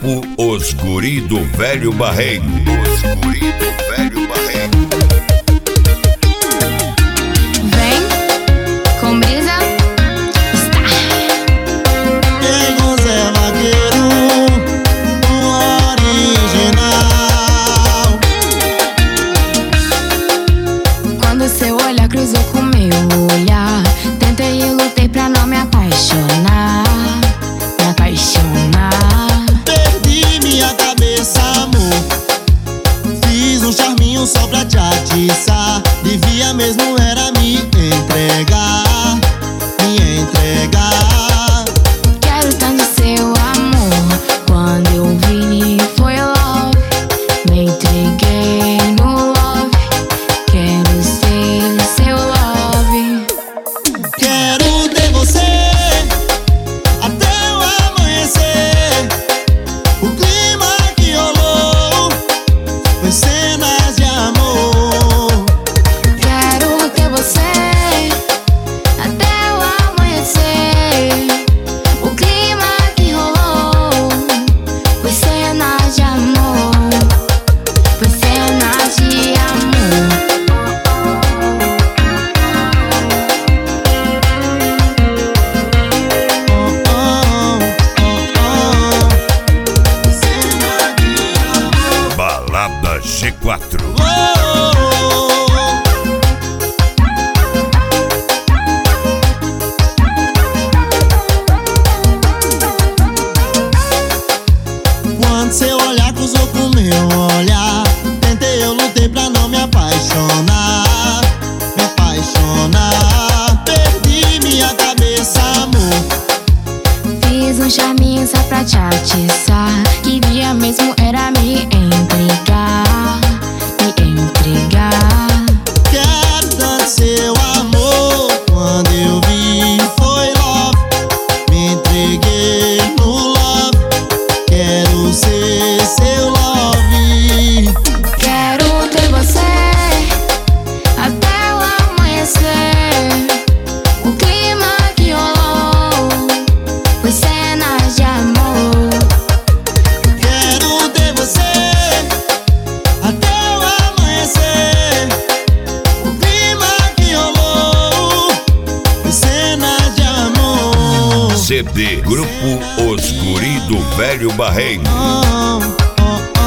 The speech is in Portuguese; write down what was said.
Grupo Os Guri do Velho Barreiro. Os Guri do Velho Barreiro. Vem com brisa. Tem o Zé Vaqueiro, o original. Quando seu olhar cruzou com meu olhar, tentei e lutei pra não me apaixonar. Me apaixonar. Perdi minha cabeça, amor. Fiz um charminho só pra te atiçar. Devia mesmo era me entregar. Me entregar. Quero tanto seu amor. Quando eu vi foi love. Me entreguei no love. Quero ser seu love. Quero ter você até o amanhecer. O clima que rolou foi cenas de amor. Quero ter você até o amanhecer. O clima que rolou foi cenas de amor. Foi cenas de amor. Cena de amor. Balada G4. Quando seu olhar cruzou com meu olhar, tentei, eu lutei pra não me apaixonar. Me apaixonar. Perdi minha cabeça, amor. Fiz um charminho só pra te atiçar. Queria mesmo era me entregar. Me entregar. Quero tanto seu amor. Quando eu vi foi love. Me entreguei no love. Quero ser seu love. Quero ter você até o amanhecer. O clima que rolou foi cenas de amor. Quero ter você até o amanhecer. O clima que rolou foi cenas de amor. CD Grupo Os Guri do Velho Barreiro. Oh, oh,